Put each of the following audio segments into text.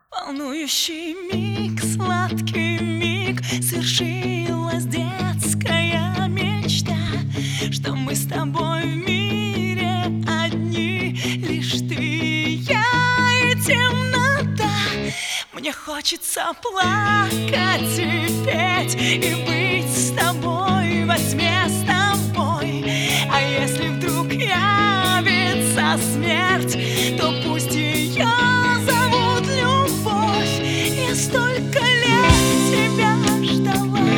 Волнующий миг, сладкий миг, свершилась детская мечта, что мы с тобой в мире одни, лишь ты и я и темнота. Мне хочется плакать и петь, и быть с тобой во тьме с тобой. А если вдруг явится смерть, то пусть ее зовут любовь. Я столько лет тебя ждала,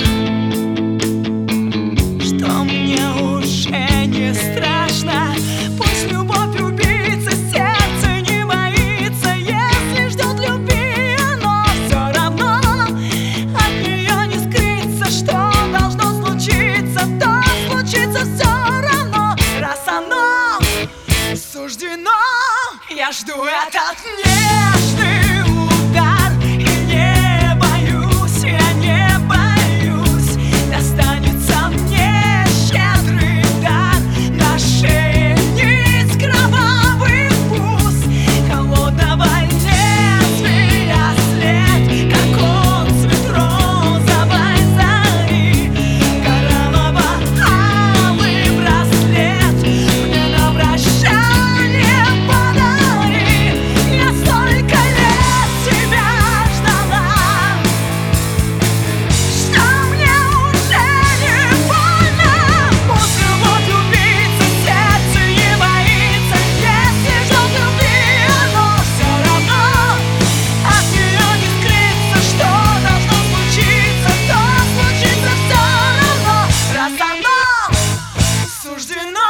что мне уже не страшно. Пусть любовь убийца, сердце не боится. Если ждет любви, оно все равно от нее не скрыться. Что должно случиться, то случится все равно. Раз оно суждено, я жду этот нежный удар. И не боюсь, я не боюсь, достанется мне щедрый дар. На шее нить, кровавый вкус холодного лезвия след, как отцвет розовой зари. Кораллово-алый браслет мне на прощание подари. Я столько лет тебя ждала, что мне уже не больно. Пусть любовь убийца, сердце не боится. Если ждет любви, оно все равно от нее не скрыться. Что должно случиться, то случится все равно. Раз оно суждено.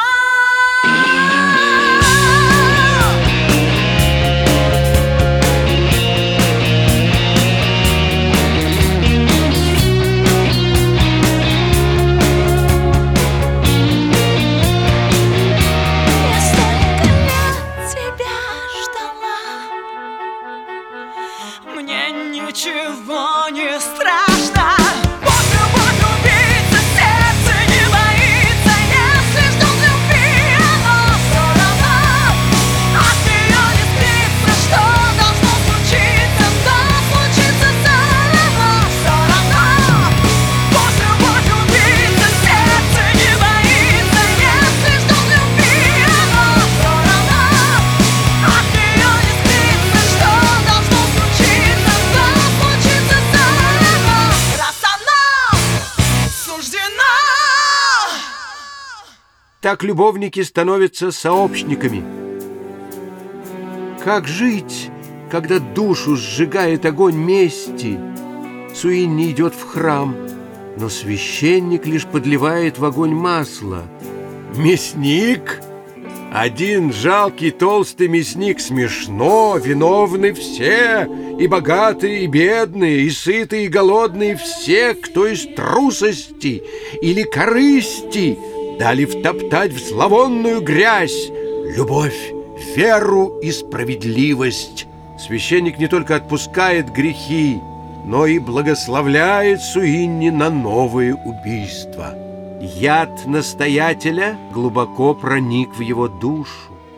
Я столько лет тебя ждала, мне ничего не страшно. Пусть любовь убийца, сердце не боится. Если ждет любви, оно все равно от нее не скрыться. Что должно случиться, то случится все равно. Все равно. Пусть любовь убийца, сердце не боится. Если ждет любви, оно все равно от нее не скрыться. Что должно случиться, то случится все равно. Раз оно суждено. Так любовники становятся сообщниками. Как жить, когда душу сжигает огонь мести? Суинни идет в храм, но священник лишь подливает в огонь масло. Мясник? Один жалкий толстый мясник смешно, виновны все, и богатые, и бедные, и сытые, и голодные, все, кто из трусости или корысти дали втоптать в зловонную грязь любовь, веру и справедливость. Священник не только отпускает грехи, но и благословляет Суинни на новые убийства. Яд настоятеля глубоко проник в его душу.